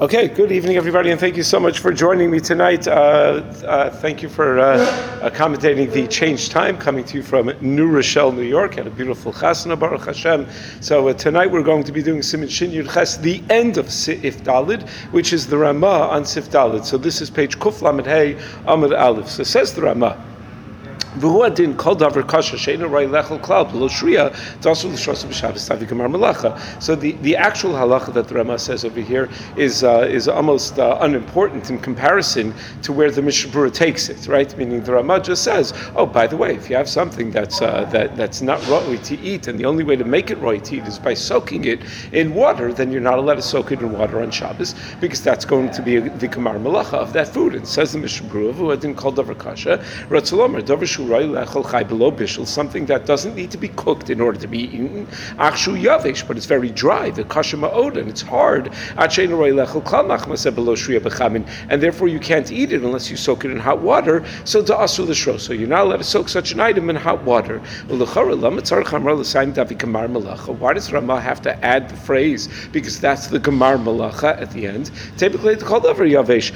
Okay, good evening, everybody, and thank you so much for joining me tonight. Thank you for accommodating the changed time, coming to you from New Rochelle, New York, at a beautiful Chasna, Baruch Hashem. So tonight we're going to be doing Siman Shin Yud Ches, the end of Sif Dalid, which is the Ramah on Sif Dalid. So this is page Kuf Lamed Hey Amud Aleph. So says the Ramah. So the actual halacha that the Rama says over here is almost unimportant in comparison to where the Mishnah Berurah takes it, right? Meaning the Rama just says, oh, by the way, if you have something that's not roi to eat, and the only way to make it roi to eat is by soaking it in water, then you're not allowed to soak it in water on Shabbos, because that's going to be the Gemar Malacha of that food. And says the Mishnah Berurah, who didn't call davar kasha, Ratzalomer, davar something that doesn't need to be cooked in order to be eaten. Akshu yavish, but it's very dry. The kasha ma'od, and it's hard. And therefore you can't eat it unless you soak it in hot water. So to asul l'shro. So you're not allowed to soak such an item in hot water. Why does Ramah have to add the phrase? Because that's the gemar malacha at the end. Typically it's called over yavish.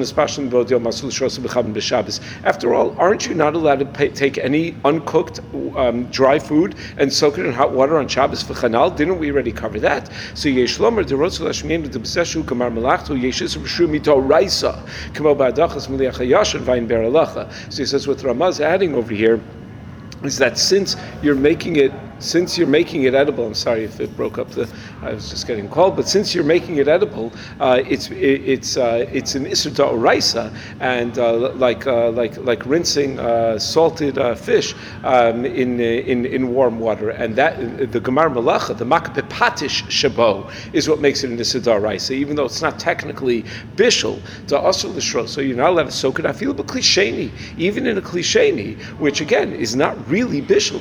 After all, aren't you not allowed to take any uncooked dry food and soak it in hot water on Shabbos for Chanal? Didn't we already cover that? So Yesh Lomer the Rotzul Hashmiyim the B'seshu Kamar Malachtu Yeshis B'Shu Mito Raisa Kamo Ba'adachas Meliach Hayash and Vayin Beralacha. So he says what Ramah's adding over here is that since you're making it edible, I'm sorry if it broke up I was just getting called, but since you're making it edible, it's an Isser D'Oraisa, and like rinsing salted fish in warm water, and that the Gemar Malacha, the Makapepatish Shabo, is what makes it an Isser D'Oraisa, even though it's not technically bishul D'Asur L'Shro. So you're not allowed to soak it. I feel a klisheni, even in a klisheni, which again is not really bishul.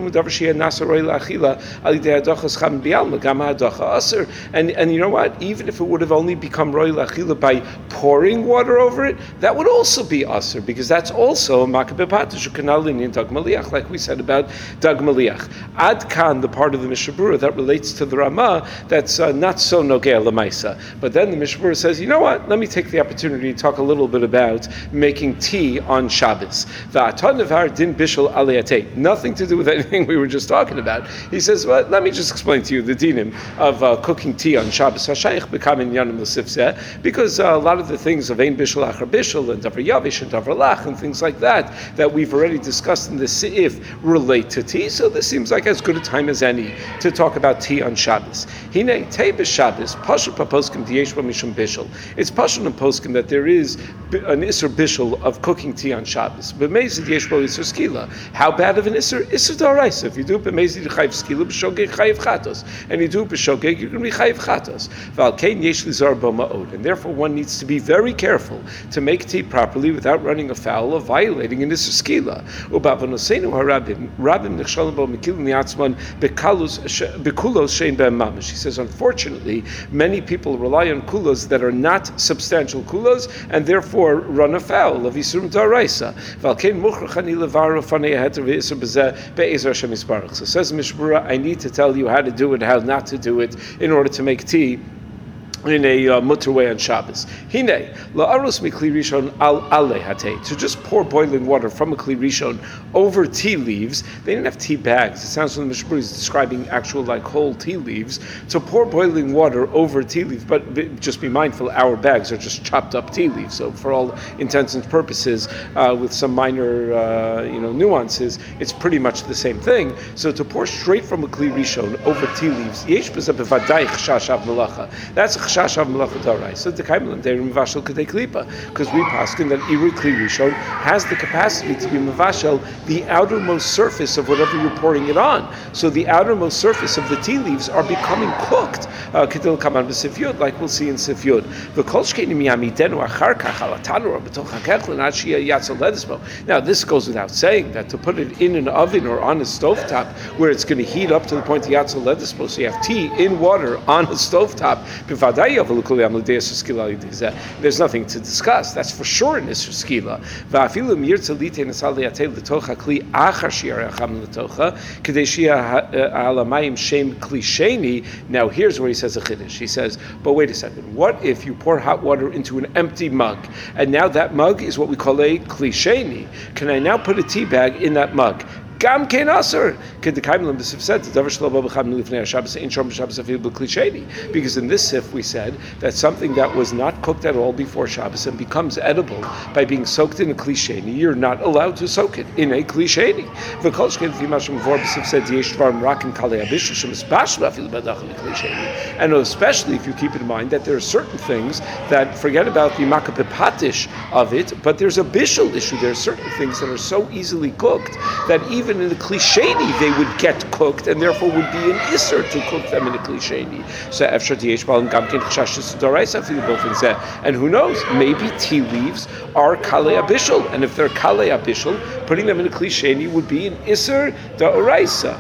And you know what? Even if it would have only become roy lachila by pouring water over it, that would also be asur, because that's also makabepatish kanalin in dag maliach, like we said about dag maliach. Ad kan, the part of the Mishnah Berurah that relates to the Ramah, that's not so nogea lemaisa. But then the Mishnah Berurah says, you know what? Let me take the opportunity to talk a little bit about making tea on Shabbos. Va'atan nevar din bishul aliyatei. Nothing to do with anything we were just talking about. He says, well, let me just explain to you the dinim of cooking tea on Shabbos HaShaykh B'Kamin Yanim L'Sifzeh, because a lot of the things of Ein Bishul Achar Bishul and Davar Yavish and Davar Lach and things like that we've already discussed in the Seif relate to tea, so this seems like as good a time as any to talk about tea on Shabbos. Hine Tei B'Shabbos Pashut Paposkim Diyesh Bo Mishum Bishul. It's Pashut and Poskim that there is an Isser Bishul of cooking tea on Shabbos. B'Mezid Yesh Bo Isser Skila. How bad of an Isser? Isser D'Oraisa. If you do it B'Mezid Chayiv Skila, B'Shogeg Chayiv Chatos. And you do it B'Shogeg, you're going to be Chayiv Chatos. V'Alkein Yesh Lizar Bo Ma'od. And therefore one needs to be very careful to make tea properly without running afoul of violating an Isser Skila. U'Ba'avonosenu HaRabim, Rabim Nechshalim Bo Mekilin Yatzman Bekulos Shein Be'em Mamish. He says, unfortunately, many people rely on kulos that are not substantial kulos, and therefore run afoul of Yisurim D'Oraisa. V'Alkein Muchrach Ani Levaru Fanei Heter V'Isur B'Zeh Be'ezer Hashem Yisbarach. So says Mishnah Berurah, I need to tell you how to do it, how not to do it, in order to make tea in a mutter way on Shabbos. Hine, la'arus mikli rishon al hatei, to just pour boiling water from a kli rishon over tea leaves. They didn't have tea bags. It sounds like the Mishnah Berurah is describing actual like whole tea leaves. To pour boiling water over tea leaves, but just be mindful, our bags are just chopped up tea leaves. So for all intents and purposes, with some minor nuances, it's pretty much the same thing. So to pour straight from a kli rishon over tea leaves, yesh b'zeh b'vadai chashav melacha. That's a Shashav Malacha D'Oraisa. So the Kaimelim Derim Mavashel Kedei Klipa, because we paskin that Iru Kli Rishon has the capacity to be Mavashel the outermost surface of whatever you're pouring it on. So the outermost surface of the tea leaves are becoming cooked. Kedil Kaman B'Sif Yud, like we'll see in Sif Yud. Now this goes without saying that to put it in an oven or on a stovetop where it's going to heat up to the point of Yatzel Ledispo, so you have tea in water on a stovetop. There's nothing to discuss. That's for sure in Isra Skila. Now here's where he says a chiddush. He says, but wait a second. What if you pour hot water into an empty mug, and now that mug is what we call a klisheni? Can I now put a tea bag in that mug? Gam kein aser. Could the Kaimlim have said because in this sif we said that something that was not cooked at all before Shabbos and becomes edible by being soaked in a klisheni, you're not allowed to soak it in a klisheni. And especially if you keep in mind that there are certain things that, forget about the makapepatish of it, but there's a bishul issue. There are certain things that are so easily cooked that even in the klisheni they would get cooked, and therefore would be an isser to cook them in a klisheni. So and who knows, maybe tea leaves are kalei abishul, and if they're kalei abishul, putting them in a klisheni would be an isser da'oraisa.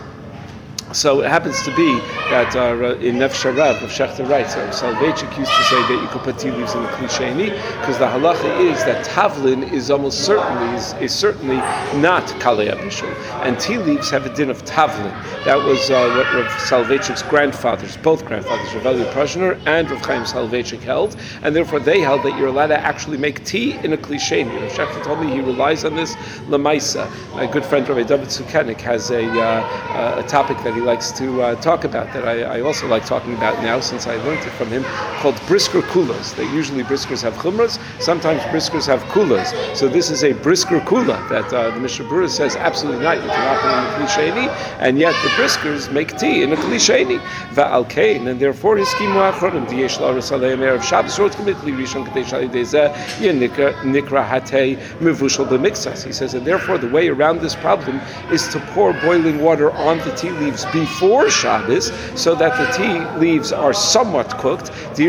So it happens to be that in Nefesh Harav of Shechter writes, Soloveitchik used to say that you could put tea leaves in the klisheni, because the halacha is that tavlin is almost certainly not kalei abishul, and tea leaves have a din of tavlin. That was what Rav Soloveitchik's grandfathers, both grandfathers, Rav Eli Prozhner and Rav Chaim Soloveitchik held, and therefore they held that you're allowed to actually make tea in a klisheni. Rav Shechter told me he relies on this lemaisa. My good friend Rabbi David Sukenik has a topic that he likes to talk about, that I also like talking about now since I learned it from him, called brisker kulas. That usually briskers have chumras, sometimes briskers have kulas. So this is a brisker kula that the Mishnah Berurah says absolutely not, you cannot put in a klisheni, and yet the briskers make tea in a klisheni. Va'al kain, and therefore his skimu achronim diyesh la'aros aleim erev Shabbos rot k'mitli rishon k'dei shalidei zeh nikra hatei mevushal b'miktsas. He says, and therefore the way around this problem is to pour boiling water on the tea leaves before Shabbos, so that the tea leaves are somewhat cooked.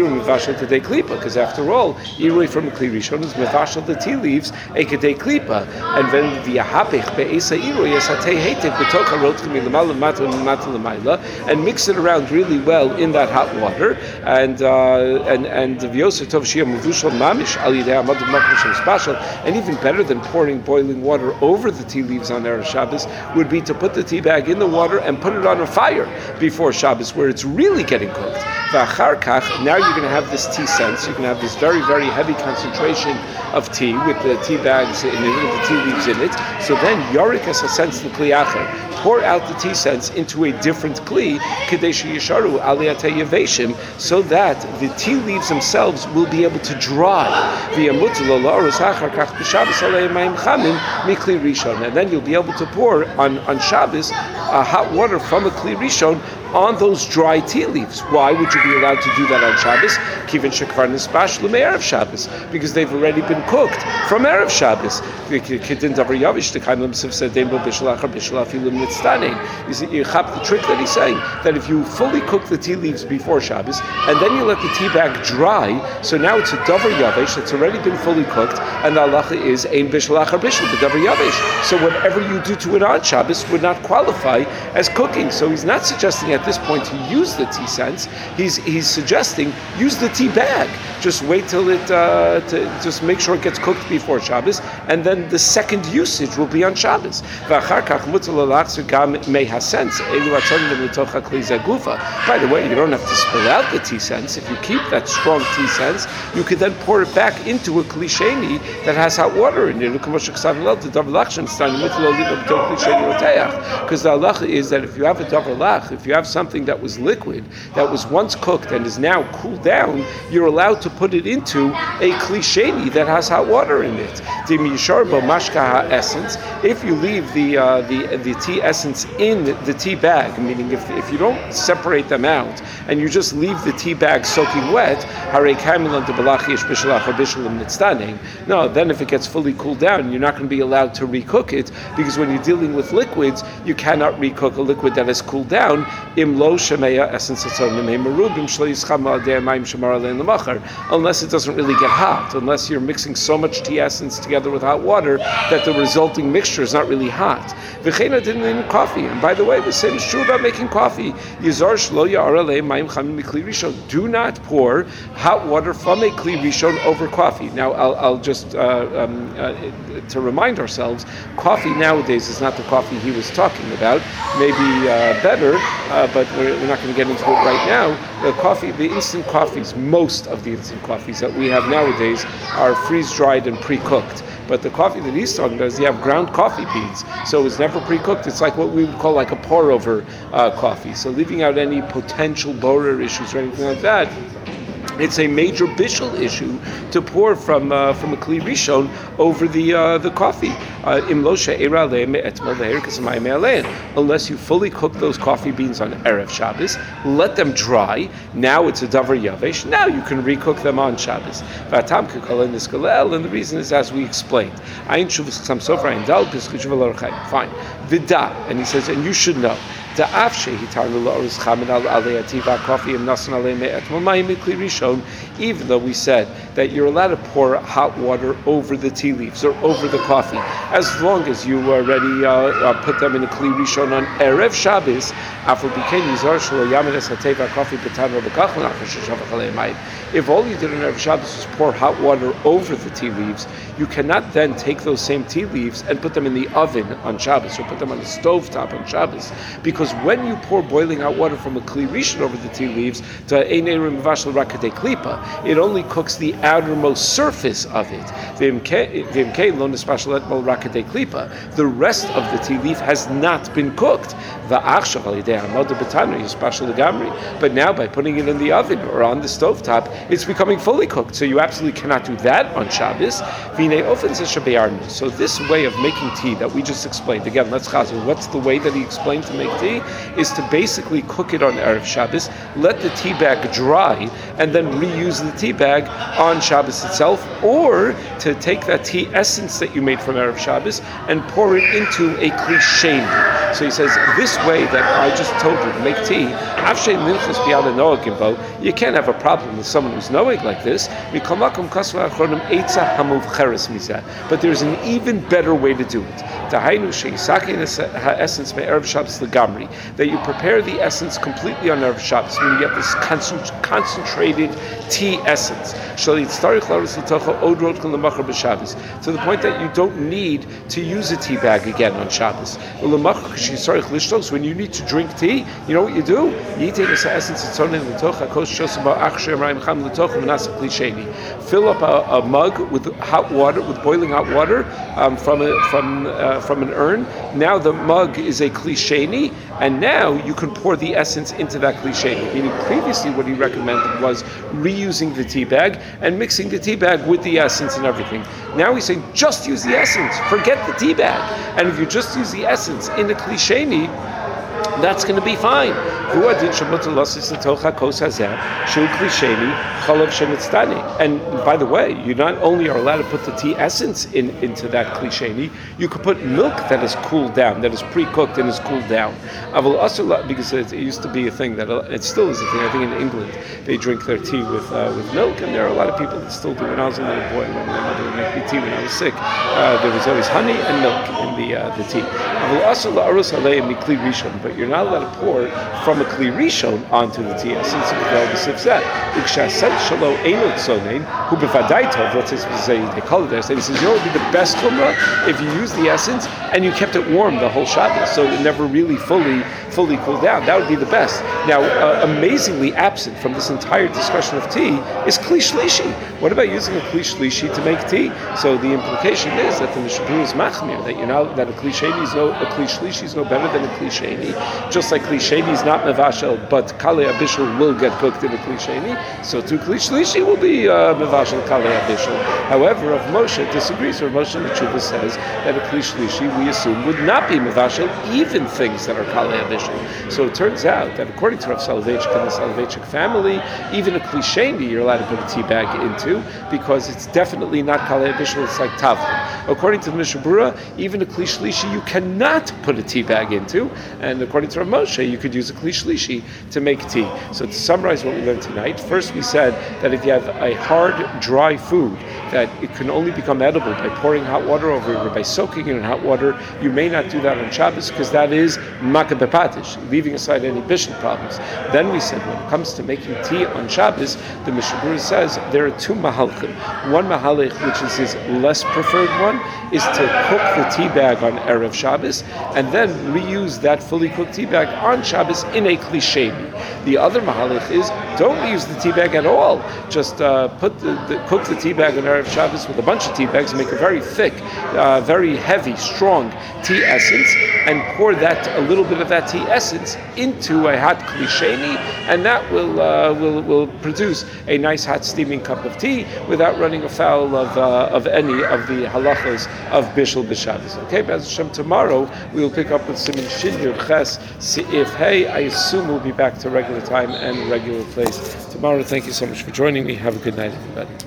Because after all, Irui from the Kli Rishon is mevashal the tea leaves a kedei klipa, and then the ahapich be'esa Irui is hatei heitev b'tocha rotchim milamala mata l'mayla, and mix it around really well in that hot water, and v'yoser tov shia mevushal mamish al yidei amad makroshim special, and even better than pouring boiling water over the tea leaves on Erev Shabbos would be to put the tea bag in the water and put it on a fire before Shabbos, where it's really getting cooked. Now you're going to have this tea sense. You're going to have this very, very heavy concentration of tea with the tea bags in it, with the tea leaves in it. So then Yorik has a sense the kli acher. Pour out the tea sense into a different kli, kadesh yisharu aliyatei yaveshim, so that the tea leaves themselves will be able to dry. And then you'll be able to pour on Shabbos hot water from a kli rishon on those dry tea leaves. Why would you be allowed to do that on Shabbos? Kivin shekvar nisbash l'me'erev Shabbos, because they've already been cooked from Erev Shabbos. Kedin davar yavish, the Kaimlim said deimbo bishul achar bishul afilim nitzdanein. You see, you have the trick that he's saying, that if you fully cook the tea leaves before Shabbos, and then you let the tea bag dry, so now it's a davar yavish that's already been fully cooked, and the halacha is ein bishul achar bishul, the davar yavish. So whatever you do to it on Shabbos would not qualify as cooking. So he's not suggesting at this point to use the tea sense. He's suggesting use the tea bag. Just wait till it, just make sure it gets cooked before Shabbos, and then the second usage will be on Shabbos. By the way, you don't have to spill out the tea sense. If you keep that strong tea sense, you could then pour it back into a klisheni that has hot water in it. Because the halacha is that if you have a davar lach, if you have something that was liquid, that was once cooked and is now cooled down, you're allowed to put it into a klisheni that has hot water in it. Essence. If you leave the tea essence in the tea bag, meaning if you don't separate them out and you just leave the tea bag soaking wet, no, then if it gets fully cooled down, you're not going to be allowed to recook it, because when you're dealing with liquids, you cannot recook a liquid that has cooled down. unless it doesn't really get hot, unless you're mixing so much tea essence together with hot water that the resulting mixture is not really hot. V'chein adin in coffee. And by the way, the same is true about making coffee. Yizar shlo ya'ar alei mayim chamim mikli rishon. Do not pour hot water from a kli rishon over coffee. Now, I'll just to remind ourselves, coffee nowadays is not the coffee he was talking about. Maybe better, but we're not going to get into it right now. The instant coffees, most of the instant coffees that we have nowadays are freeze-dried and pre-cooked. But the coffee that he's talking about is you have ground coffee beans, so it's never pre-cooked. It's like what we would call like a pour-over coffee. So leaving out any potential borer issues or anything like that, it's a major bishul issue to pour from a kli rishon over the coffee. Unless you fully cook those coffee beans on Erev Shabbos, let them dry. Now it's a davar yavesh. Now you can recook them on Shabbos. And the reason is as we explained. Fine. Vida, and he says, and you should know. Even though we said that you're allowed to pour hot water over the tea leaves or over the coffee, as long as you already put them in a kli rishon on Erev Shabbos, if all you did on Erev Shabbos was pour hot water over the tea leaves, you cannot then take those same tea leaves and put them in the oven on Shabbos or put them on the stovetop on Shabbos, because when you pour boiling hot water from a kli rishon over the tea leaves, it only cooks the outermost surface of it. The rest of the tea leaf has not been cooked. But now by putting it in the oven or on the stovetop, it's becoming fully cooked. So you absolutely cannot do that on Shabbos. So this way of making tea that we just explained, again, let's chazir, what's the way that he explained to make tea? Is to basically cook it on Erev Shabbos, let the tea bag dry, and then reuse the tea bag on Shabbos itself, or to take that tea essence that you made from Erev Shabbos and pour it into a kli sheni. So he says, this way that I just told you to make tea, you can't have a problem with someone who's knowing like this, but there's an even better way to do it. That you prepare the essence completely on Erev Shabbos, when you get this concentrated tea essence, to the point that you don't need to use a tea bag again on Shabbos. When you need to drink tea, you know what you do? Fill up a mug with hot water, with boiling hot water from an urn. Now the mug is a kli sheni, and now you can pour the essence into that kli sheni. Meaning previously what he recommended was reusing the tea bag and mixing the tea bag with the essence and everything. Now he's saying just use the essence, forget the tea bag. And if you just use the essence in the kli sheni, that's going to be fine. And by the way, you not only are allowed to put the tea essence into that kli sheni, you could put milk that is cooled down, that is pre-cooked and is cooled down. Because it used to be a thing that it still is a thing. I think in England they drink their tea with milk, and there are a lot of people that still do. When I was a little boy, when my mother would make me tea when I was sick, there was always honey and milk in the tea. But you're not allowed to pour from a kli rishon onto the tea essence. They call it there. So he says, you know what would be the best chumrah? If you use the essence and you kept it warm the whole Shabbos, so it never really fully cooled down. That would be the best. Now, amazingly absent from this entire discussion of tea is kli shlishi. What about using a kli shlishi to make tea? So the implication is that the Mishnah Berurah is machmir, that a kli shlishi is no better than a kli sheni. Just like kli sheni is not mevashel, but kalei abishul will get cooked in a kli sheni, so to kli shlishi will be mevashel kalei abishul. However, Rav Moshe disagrees. Rav Moshe Tshuva says that a kli shlishi, we assume, would not be mevashel even things that are kalei abishul. So it turns out that according to Rav Soloveitchik and the Soloveitchik family, even a kli sheni you're allowed to put a tea bag into, because it's definitely not kalei abishul, it's like tavlin. According to the Mishnah Berurah, even a kli shlishi you cannot put a tea bag into, and according according to Rav Moshe, you could use a kli shlishi to make tea. So to summarize what we learned tonight, first we said that if you have a hard, dry food, that it can only become edible by pouring hot water over it or by soaking it in hot water, you may not do that on Shabbos because that is makeh bepatish, leaving aside any bishul problems. Then we said when it comes to making tea on Shabbos, the Mishnah Berurah says there are two mahalchim. One mahalch, which is his less preferred one, is to cook the tea bag on Erev Shabbos and then reuse that fully cooked tea bag on Shabbos in a kli sheni. The other mahalch is don't reuse the tea bag at all. Just cook the tea bag on Erev Shabbos with a bunch of tea bags and make a very thick, very heavy, strong tea essence and pour a little bit of that tea essence into a hot kli sheni, and that will produce a nice hot steaming cup of tea without running afoul of any of the halachos of bishul b'Shabbos. Okay, Be'ez Hashem, tomorrow we will pick up with Siman Shin Yud Ches Seif Hey. I assume we'll be back to regular time and regular place tomorrow. Thank you so much for joining me. Have a good night, everybody.